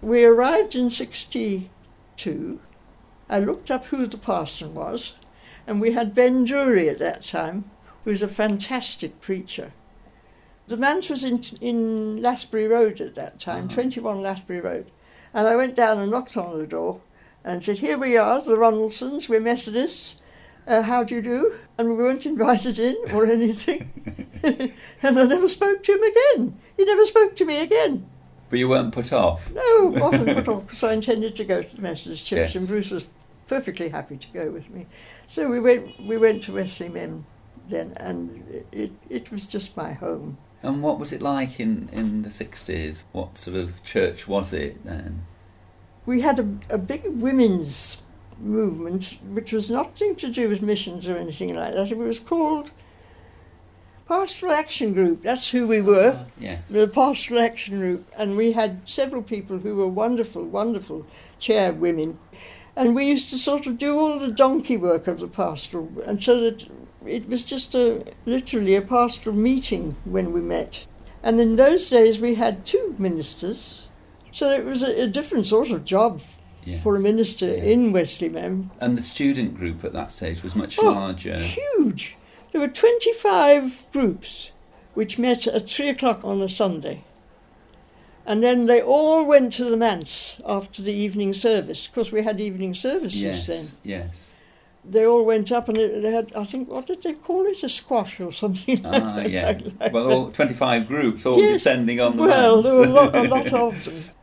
We arrived in 62. I looked up who the parson was, and we had Ben Drury at that time, who was a fantastic preacher. The manse was in Lathbury Road at that time, 21 Lathbury Road. And I went down and knocked on the door and said, "Here we are, the Ronaldsons, we're Methodists. How do you do?" And we weren't invited in or anything. And I never spoke to him again. He never spoke to me again. But you weren't put off? No, wasn't put off, because I intended to go to the Methodist Church, Yes. and Bruce was perfectly happy to go with me. So we went to Wesley Mem then, and it was just my home. And what was it like in the 60s? What sort of church was it then? We had a big women's movement, which was nothing to do with missions or anything like that. It was called Pastoral Action Group. That's who we were, Yes. the Pastoral Action Group. And we had several people who were wonderful, wonderful chairwomen. And we used to sort of do all the donkey work of the pastoral, and so that it was just literally a pastoral meeting when we met. And in those days we had 2 ministers, so it was a different sort of job for a minister in Wesley Mem. And the student group at that stage was much larger. Huge! There were 25 groups which met at 3 o'clock on a Sunday. And then they all went to the manse after the evening service, because we had evening services then. Yes. They all went up, and they had, I think, what did they call it? A squash or something like that. Well, all 25 groups all descending on the Well, manse. there were a lot of them.